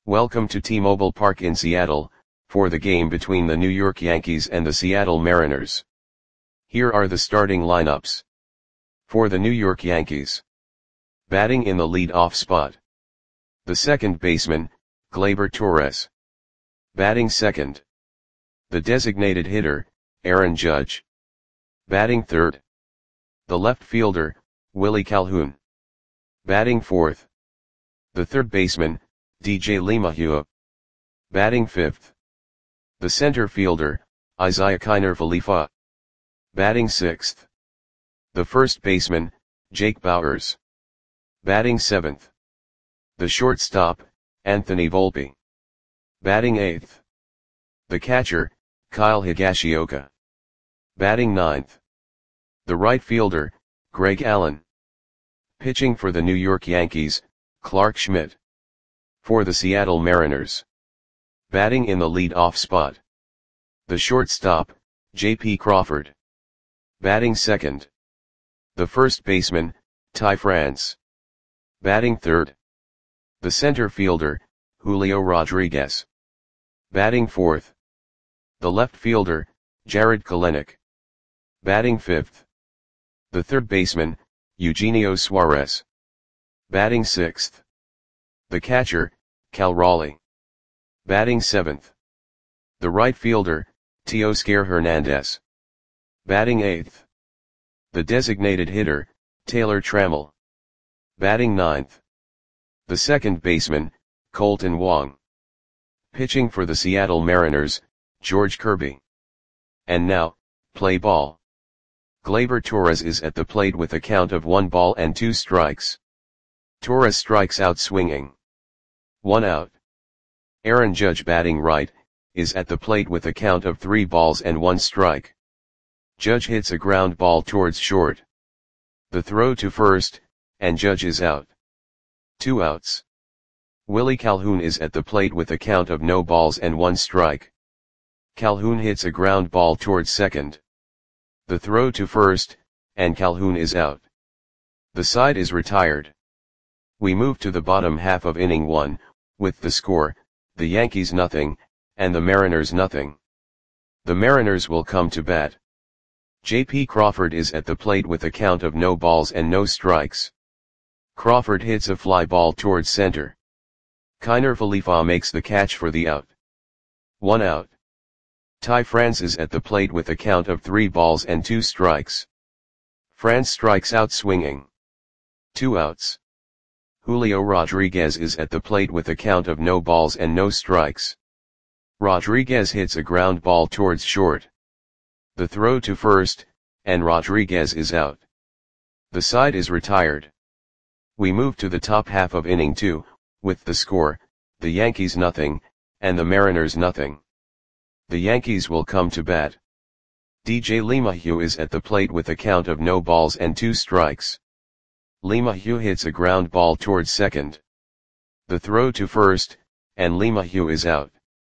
Welcome to T-Mobile Park in Seattle, for the game between the New York Yankees and the Seattle Mariners. Here are the starting lineups. For the New York Yankees. Batting in the lead-off spot. The second baseman, Gleyber Torres. Batting second. The designated hitter, Aaron Judge. Batting third. The left fielder, Willie Calhoun. Batting fourth. The third baseman, DJ LeMahieu. Batting fifth. The center fielder, Isiah Kiner Falefa. Batting sixth. The first baseman, Jake Bauers. Batting seventh. The shortstop, Anthony Volpe. Batting eighth. The catcher, Kyle Higashioka. Batting ninth. The right fielder, Greg Allen. Pitching for the New York Yankees, Clarke Schmidt. For the Seattle Mariners. Batting in the lead-off spot. The shortstop, J.P. Crawford. Batting second. The first baseman, Ty France. Batting third. The center fielder, Julio Rodriguez. Batting fourth. The left fielder, Jarred Kelenic. Batting fifth. The third baseman, Eugenio Suarez. Batting sixth. The catcher, Cal Raleigh. Batting seventh. The right fielder, Teoscar Hernandez. Batting eighth. The designated hitter, Taylor Trammell. Batting ninth. The second baseman, Colton Wong. Pitching for the Seattle Mariners, George Kirby. And now, play ball. Gleyber Torres is at the plate with a count of 1 ball and 2 strikes. Torres strikes out swinging. 1 out. Aaron Judge batting right, is at the plate with a count of 3 balls and 1 strike. Judge hits a ground ball towards short. The throw to first, and Judge is out. 2 outs. Willie Calhoun is at the plate with a count of no balls and 1 strike. Calhoun hits a ground ball towards second. The throw to first, and Calhoun is out. The side is retired. We move to the bottom half of inning 1, with the score, the Yankees nothing, and the Mariners nothing. The Mariners will come to bat. J.P. Crawford is at the plate with a count of no balls and no strikes. Crawford hits a fly ball towards center. Kiner Falefa makes the catch for the out. 1 out. Ty France is at the plate with a count of 3 balls and 2 strikes. France strikes out swinging. 2 outs. Julio Rodriguez is at the plate with a count of no balls and no strikes. Rodriguez hits a ground ball towards short. The throw to first, and Rodriguez is out. The side is retired. We move to the top half of inning 2, with the score, the Yankees nothing, and the Mariners nothing. The Yankees will come to bat. DJ LeMahieu is at the plate with a count of no balls and 2 strikes. LeMahieu hits a ground ball towards second. The throw to first, and LeMahieu is out.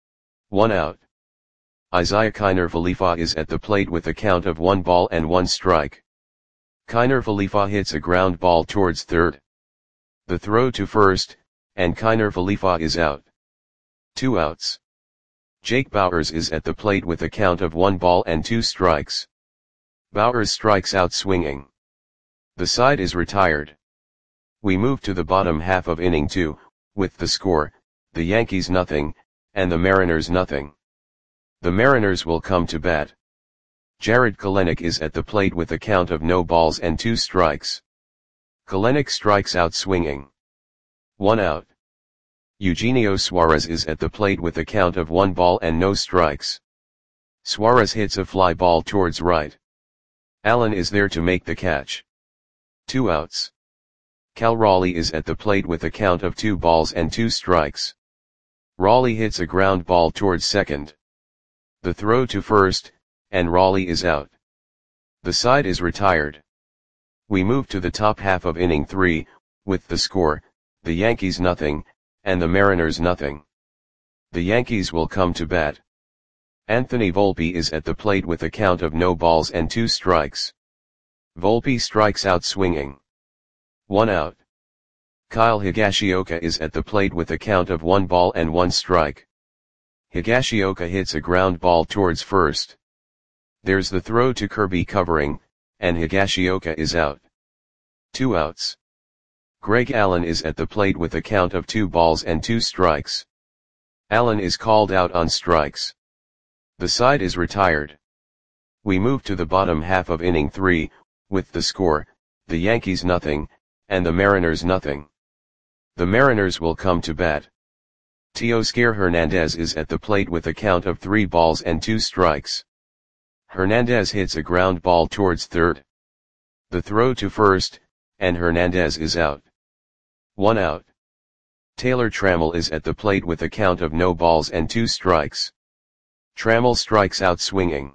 1 out. Isiah Kiner Falefa is at the plate with a count of 1 ball and 1 strike. Kiner Falefa hits a ground ball towards third. The throw to first, and Kiner Falefa is out. 2 outs. Jake Bauers is at the plate with a count of 1 ball and 2 strikes. Bauers strikes out swinging. The side is retired. We move to the bottom half of inning 2, with the score, the Yankees nothing, and the Mariners nothing. The Mariners will come to bat. Jarred Kelenic is at the plate with a count of no balls and 2 strikes. Kelenic strikes out swinging. 1 out. Eugenio Suarez is at the plate with a count of 1 ball and no strikes. Suarez hits a fly ball towards right. Allen is there to make the catch. 2 outs. Cal Raleigh is at the plate with a count of 2 balls and 2 strikes. Raleigh hits a ground ball towards second. The throw to first, and Raleigh is out. The side is retired. We move to the top half of inning 3, with the score, the Yankees nothing, and the Mariners nothing. The Yankees will come to bat. Anthony Volpe is at the plate with a count of no balls and 2 strikes. Volpe strikes out swinging. 1 out. Kyle Higashioka is at the plate with a count of 1 ball and 1 strike. Higashioka hits a ground ball towards first. There's the throw to Kirby covering, and Higashioka is out. 2 outs. Greg Allen is at the plate with a count of 2 balls and 2 strikes. Allen is called out on strikes. The side is retired. We move to the bottom half of inning 3, with the score, the Yankees nothing, and the Mariners nothing. The Mariners will come to bat. Teoscar Hernandez is at the plate with a count of 3 balls and 2 strikes. Hernandez hits a ground ball towards third. The throw to first, and Hernandez is out. 1 out. Taylor Trammell is at the plate with a count of no balls and 2 strikes. Trammell strikes out swinging.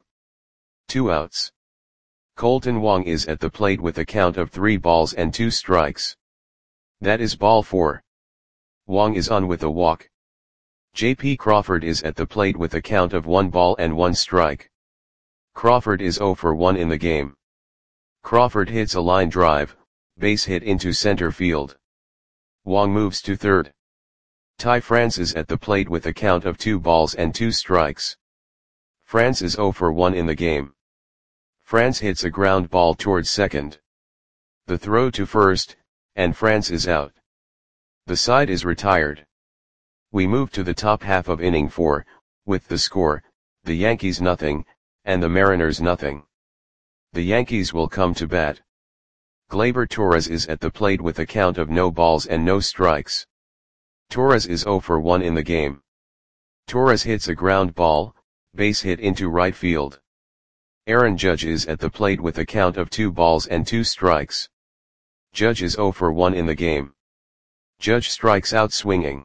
2 outs. Colton Wong is at the plate with a count of 3 balls and 2 strikes. That is ball 4. Wong is on with a walk. J.P. Crawford is at the plate with a count of 1 ball and 1 strike. Crawford is 0 for 1 in the game. Crawford hits a line drive, base hit into center field. Wong moves to third. Ty France is at the plate with a count of 2 balls and 2 strikes. France is 0 for 1 in the game. France hits a ground ball towards second. The throw to first, and France is out. The side is retired. We move to the top half of inning 4, with the score, the Yankees nothing, and the Mariners nothing. The Yankees will come to bat. Gleyber Torres is at the plate with a count of no balls and no strikes. Torres is 0 for 1 in the game. Torres hits a ground ball, base hit into right field. Aaron Judge is at the plate with a count of 2 balls and 2 strikes. Judge is 0 for 1 in the game. Judge strikes out swinging.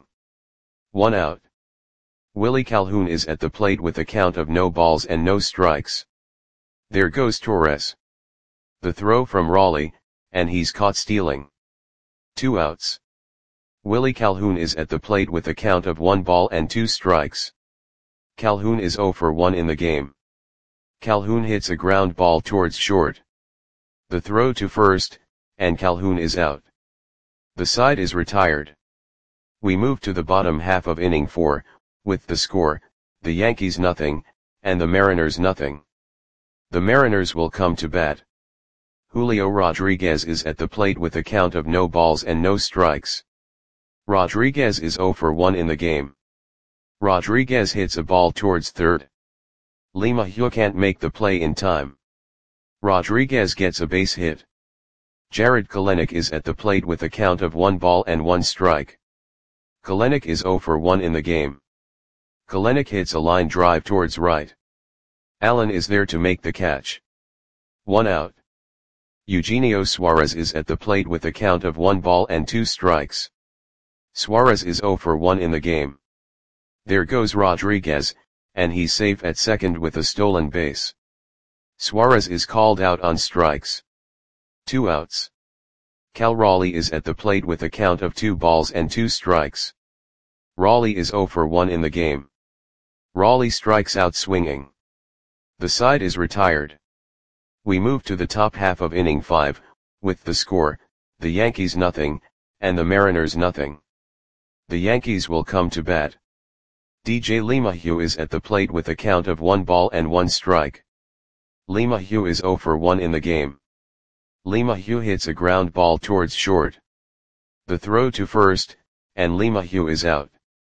1 out. Willie Calhoun is at the plate with a count of no balls and no strikes. There goes Torres. The throw from Raleigh, and he's caught stealing. 2 outs. Willie Calhoun is at the plate with a count of 1 ball and 2 strikes. Calhoun is 0 for 1 in the game. Calhoun hits a ground ball towards short. The throw to first, and Calhoun is out. The side is retired. We move to the bottom half of inning 4, with the score, the Yankees nothing, and the Mariners nothing. The Mariners will come to bat. Julio Rodriguez is at the plate with a count of no balls and no strikes. Rodriguez is 0 for 1 in the game. Rodriguez hits a ball towards third. LeMahieu can't make the play in time. Rodriguez gets a base hit. Jarred Kelenic is at the plate with a count of 1 ball and 1 strike. Kelenic is 0 for 1 in the game. Kelenic hits a line drive towards right. Allen is there to make the catch. 1 out. Eugenio Suarez is at the plate with a count of 1 ball and 2 strikes. Suarez is 0 for 1 in the game. There goes Rodriguez, and he's safe at second with a stolen base. Suarez is called out on strikes. 2 outs. Cal Raleigh is at the plate with a count of 2 balls and 2 strikes. Raleigh is 0 for 1 in the game. Raleigh strikes out swinging. The side is retired. We move to the top half of inning 5, with the score, the Yankees nothing, and the Mariners nothing. The Yankees will come to bat. DJ LeMahieu is at the plate with a count of 1 ball and 1 strike. LeMahieu is 0 for 1 in the game. LeMahieu hits a ground ball towards short. The throw to first, and LeMahieu is out.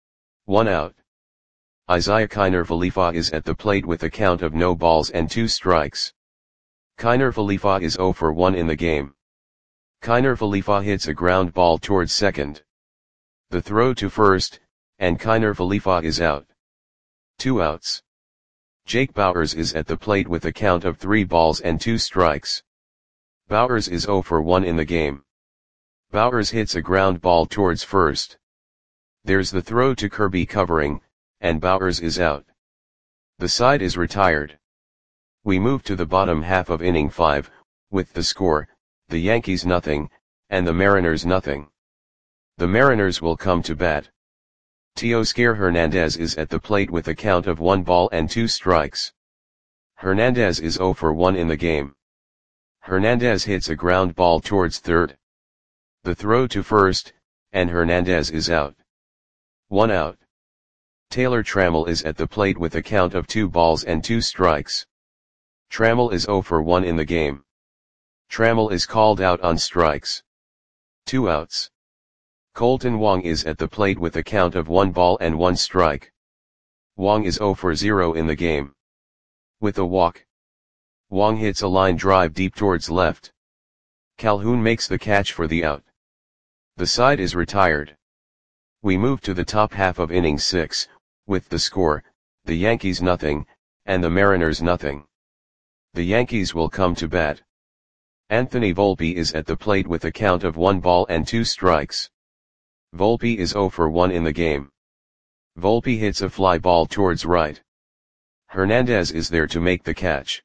1 out. Isaiah Kiner Falefa is at the plate with a count of no balls and 2 strikes. Kiner Falefa is 0 for 1 in the game. Kiner Falefa hits a ground ball towards second. The throw to first, and Kiner Falefa is out. 2 outs. Jake Bauers is at the plate with a count of 3 balls and 2 strikes. Bauers is 0 for 1 in the game. Bauers hits a ground ball towards first. There's the throw to Kirby covering, and Bauers is out. The side is retired. We move to the bottom half of inning 5, with the score, the Yankees nothing, and the Mariners nothing. The Mariners will come to bat. Teoscar Hernandez is at the plate with a count of 1 ball and 2 strikes. Hernandez is 0 for 1 in the game. Hernandez hits a ground ball towards third. The throw to first, and Hernandez is out. 1 out. Taylor Trammell is at the plate with a count of 2 balls and 2 strikes. Trammell is 0 for 1 in the game. Trammell is called out on strikes. 2 outs. Kolten Wong is at the plate with a count of 1 ball and 1 strike. Wong is 0 for 0 in the game. With a walk, Wong hits a line drive deep towards left. Calhoun makes the catch for the out. The side is retired. We move to the top half of inning 6, with the score, the Yankees nothing, and the Mariners nothing. The Yankees will come to bat. Anthony Volpe is at the plate with a count of 1 ball and 2 strikes. Volpe is 0 for 1 in the game. Volpe hits a fly ball towards right. Hernandez is there to make the catch.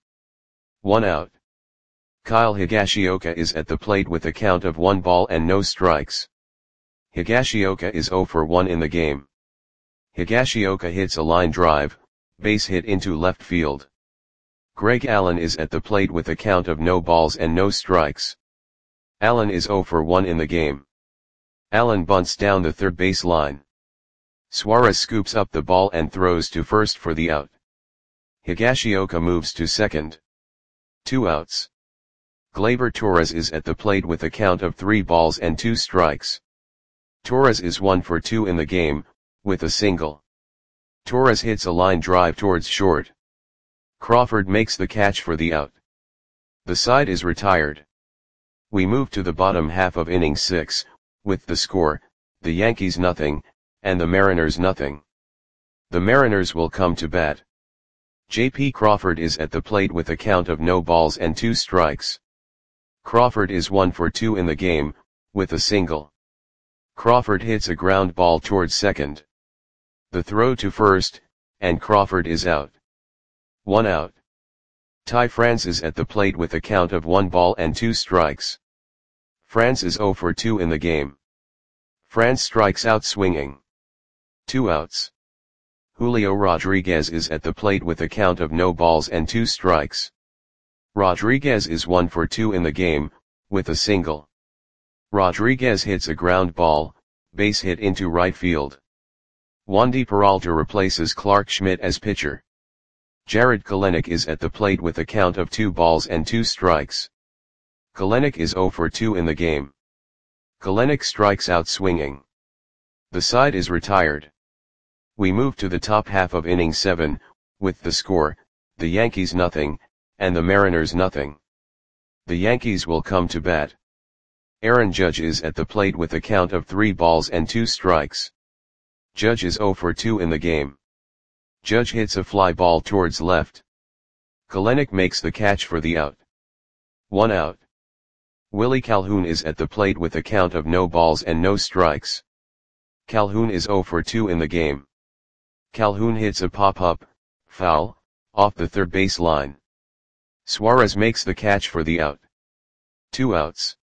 1 out. Kyle Higashioka is at the plate with a count of 1 ball and no strikes. Higashioka is 0 for 1 in the game. Higashioka hits a line drive, base hit into left field. Greg Allen is at the plate with a count of no balls and no strikes. Allen is 0 for 1 in the game. Allen bunts down the third base line. Suarez scoops up the ball and throws to first for the out. Higashioka moves to second. 2 outs. Gleyber Torres is at the plate with a count of 3 balls and 2 strikes. Torres is 1 for 2 in the game, with a single. Torres hits a line drive towards short. Crawford makes the catch for the out. The side is retired. We move to the bottom half of inning 6, with the score, the Yankees nothing, and the Mariners nothing. The Mariners will come to bat. J.P. Crawford is at the plate with a count of no balls and 2 strikes. Crawford is 1 for 2 in the game, with a single. Crawford hits a ground ball towards second. The throw to first, and Crawford is out. 1 out. Ty France is at the plate with a count of 1 ball and 2 strikes. France is 0 for 2 in the game. France strikes out swinging. 2 outs. Julio Rodriguez is at the plate with a count of no balls and 2 strikes. Rodriguez is 1 for 2 in the game, with a single. Rodriguez hits a ground ball, base hit into right field. Wandy Peralta replaces Clark Schmidt as pitcher. Jared Kelenic is at the plate with a count of 2 balls and 2 strikes. Kelenic is 0 for 2 in the game. Kelenic strikes out swinging. The side is retired. We move to the top half of inning 7, with the score, the Yankees nothing, and the Mariners nothing. The Yankees will come to bat. Aaron Judge is at the plate with a count of 3 balls and 2 strikes. Judge is 0 for 2 in the game. Judge hits a fly ball towards left. Kelenic makes the catch for the out. 1 out. Willie Calhoun is at the plate with a count of no balls and no strikes. Calhoun is 0 for 2 in the game. Calhoun hits a pop-up, foul, off the third base line. Suarez makes the catch for the out. 2 outs.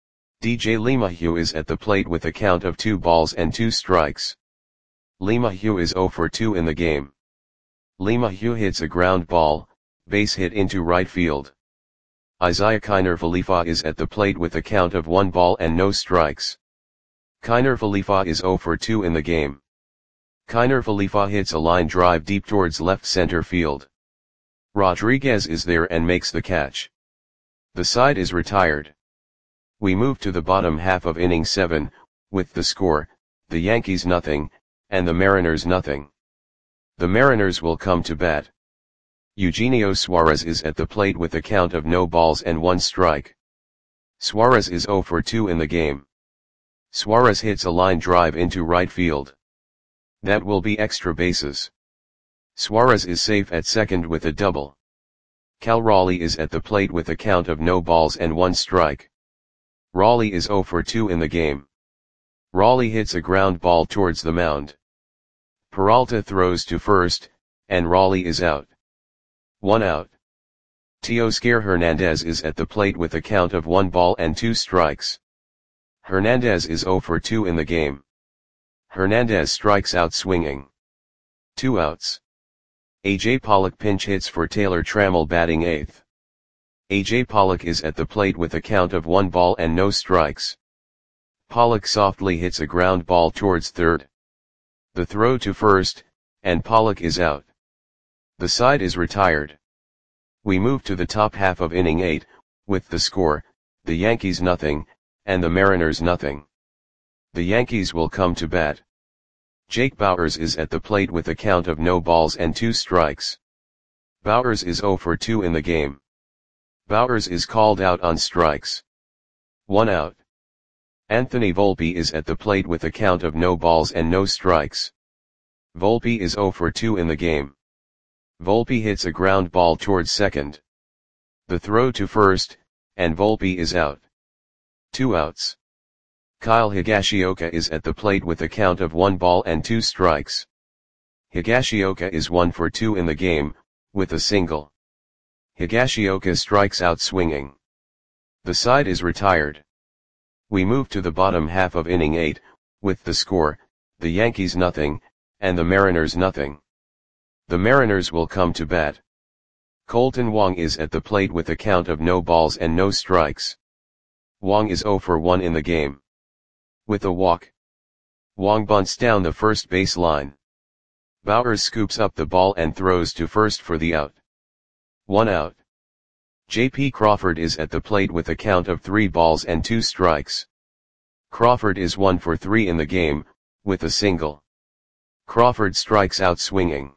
DJ LeMahieu is at the plate with a count of 2 balls and 2 strikes. LeMahieu is 0 for 2 in the game. LeMahieu hits a ground ball, base hit into right field. Isaiah Kiner Falefa is at the plate with a count of 1 ball and no strikes. Kiner Falefa is 0 for 2 in the game. Kiner Falefa hits a line drive deep towards left center field. Rodriguez is there and makes the catch. The side is retired. We move to the bottom half of inning 7, with the score, the Yankees nothing, and the Mariners nothing. The Mariners will come to bat. Eugenio Suarez is at the plate with a count of no balls and 1 strike. Suarez is 0 for 2 in the game. Suarez hits a line drive into right field. That will be extra bases. Suarez is safe at second with a double. Cal Raleigh is at the plate with a count of no balls and 1 strike. Raleigh is 0 for 2 in the game. Raleigh hits a ground ball towards the mound. Peralta throws to first, and Raleigh is out. 1 out. Teoscar Hernandez is at the plate with a count of 1 ball and 2 strikes. Hernandez is 0 for 2 in the game. Hernandez strikes out swinging. 2 outs. A.J. Pollock pinch hits for Taylor Trammell batting 8th. A.J. Pollock is at the plate with a count of 1 ball and no strikes. Pollock softly hits a ground ball towards third. The throw to first, and Pollock is out. The side is retired. We move to the top half of inning 8, with the score, the Yankees nothing, and the Mariners nothing. The Yankees will come to bat. Jake Bauers is at the plate with a count of no balls and 2 strikes. Bauers is 0 for 2 in the game. Bauers is called out on strikes. 1 out. Anthony Volpe is at the plate with a count of no balls and no strikes. Volpe is 0 for 2 in the game. Volpe hits a ground ball towards second. The throw to first, and Volpe is out. 2 outs. Kyle Higashioka is at the plate with a count of 1 ball and 2 strikes. Higashioka is 1 for 2 in the game, with a single. Higashioka strikes out swinging. The side is retired. We move to the bottom half of inning 8, with the score, the Yankees nothing, and the Mariners nothing. The Mariners will come to bat. Colton Wong is at the plate with a count of no balls and no strikes. Wong is 0 for 1 in the game. With a walk, Wong bunts down the first base line. Bauers scoops up the ball and throws to first for the out. 1 out. J.P. Crawford is at the plate with a count of 3 balls and 2 strikes. Crawford is 1 for 3 in the game, with a single. Crawford strikes out swinging.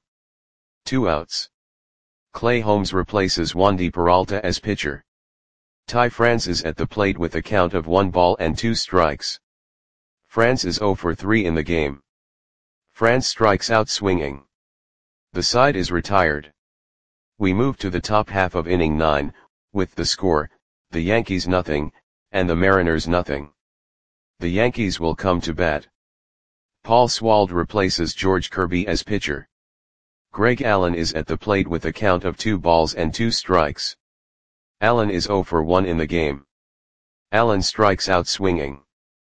2 outs. Clay Holmes replaces Wandy Peralta as pitcher. Ty France is at the plate with a count of 1 ball and 2 strikes. France is 0 for 3 in the game. France strikes out swinging. The side is retired. We move to the top half of inning 9, with the score, the Yankees nothing, and the Mariners nothing. The Yankees will come to bat. Paul Swald replaces George Kirby as pitcher. Greg Allen is at the plate with a count of 2 balls and 2 strikes. Allen is 0 for 1 in the game. Allen strikes out swinging.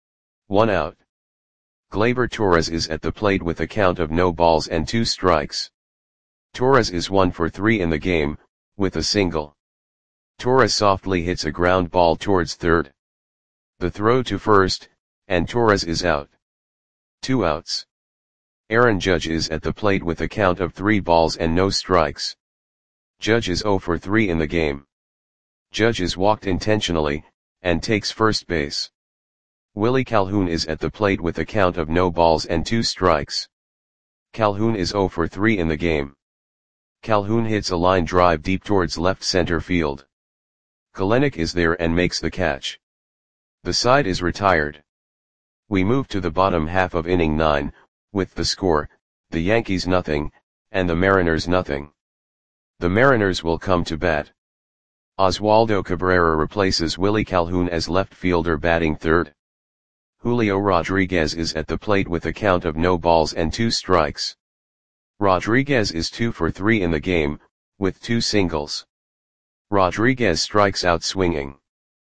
1 out. Gleyber Torres is at the plate with a count of no balls and 2 strikes. Torres is 1 for 3 in the game, with a single. Torres softly hits a ground ball towards third. The throw to first, and Torres is out. 2 outs. Aaron Judge is at the plate with a count of 3 balls and no strikes. Judge is 0 for 3 in the game. Judge is walked intentionally, and takes first base. Willie Calhoun is at the plate with a count of no balls and 2 strikes. Calhoun is 0 for 3 in the game. Calhoun hits a line drive deep towards left center field. Kelenic is there and makes the catch. The side is retired. We move to the bottom half of inning 9, with the score, the Yankees nothing, and the Mariners nothing. The Mariners will come to bat. Oswaldo Cabrera replaces Willie Calhoun as left fielder batting third. Julio Rodriguez is at the plate with a count of no balls and 2 strikes. Rodriguez is 2 for 3 in the game, with 2 singles. Rodriguez strikes out swinging.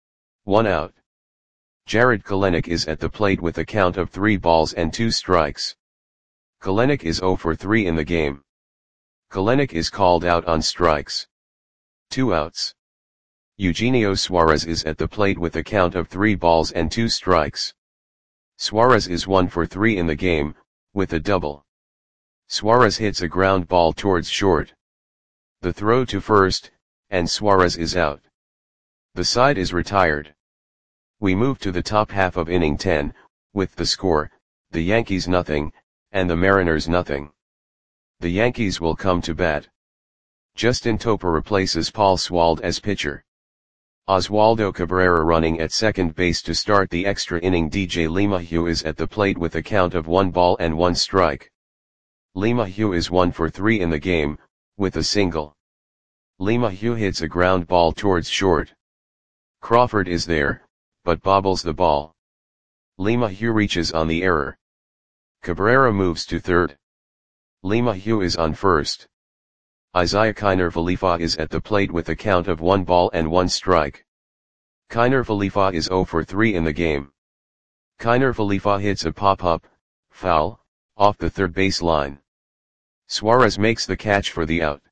1 out. Jared Kelenic is at the plate with a count of 3 balls and 2 strikes. Kelenic is 0 for 3 in the game. Kelenic is called out on strikes. 2 outs. Eugenio Suarez is at the plate with a count of 3 balls and 2 strikes. Suarez is 1 for 3 in the game, with a double. Suarez hits a ground ball towards short. The throw to first, and Suarez is out. The side is retired. We move to the top half of inning 10, with the score, the Yankees nothing, and the Mariners nothing. The Yankees will come to bat. Justin Topa replaces Paul Swald as pitcher. Oswaldo Cabrera running at second base to start the extra inning. DJ LeMahieu is at the plate with a count of 1 ball and 1 strike. LeMahieu is 1 for 3 in the game, with a single. LeMahieu hits a ground ball towards short. Crawford is there, but bobbles the ball. LeMahieu reaches on the error. Cabrera moves to third. LeMahieu is on first. Isaiah Kiner Falefa is at the plate with a count of 1 ball and 1 strike. Kiner Falefa is 0 for 3 in the game. Kiner Falefa hits a pop-up, foul, off the third base line. Suarez makes the catch for the out.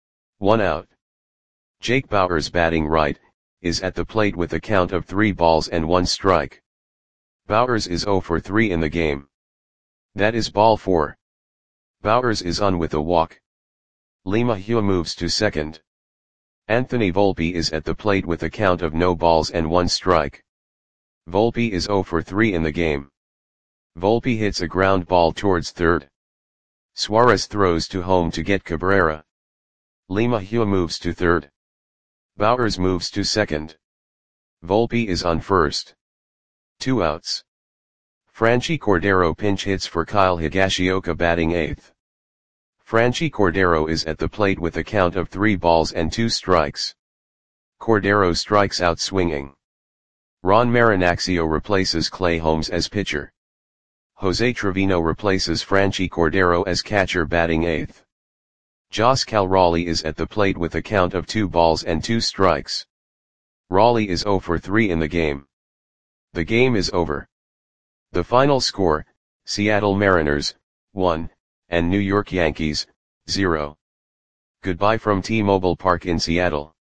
1 out. Jake Bauers batting right, is at the plate with a count of 3 balls and 1 strike. Bowers is 0 for 3 in the game. That is ball 4. Bowers is on with a walk. LeMahieu moves to second. Anthony Volpe is at the plate with a count of no balls and 1 strike. Volpe is 0 for 3 in the game. Volpe hits a ground ball towards third. Suarez throws to home to get Cabrera. LeMahieu moves to third. Bowers moves to second. Volpe is on first. 2 outs. Franchy Cordero pinch hits for Kyle Higashioka batting 8th. Franchy Cordero is at the plate with a count of 3 balls and 2 strikes. Cordero strikes out swinging. Ron Marinaccio replaces Clay Holmes as pitcher. Jose Trevino replaces Franchy Cordero as catcher batting 8th. Joscal Raleigh is at the plate with a count of 2 balls and 2 strikes. Raleigh is 0 for 3 in the game. The game is over. The final score, Seattle Mariners, 1, and New York Yankees, 0. Goodbye from T-Mobile Park in Seattle.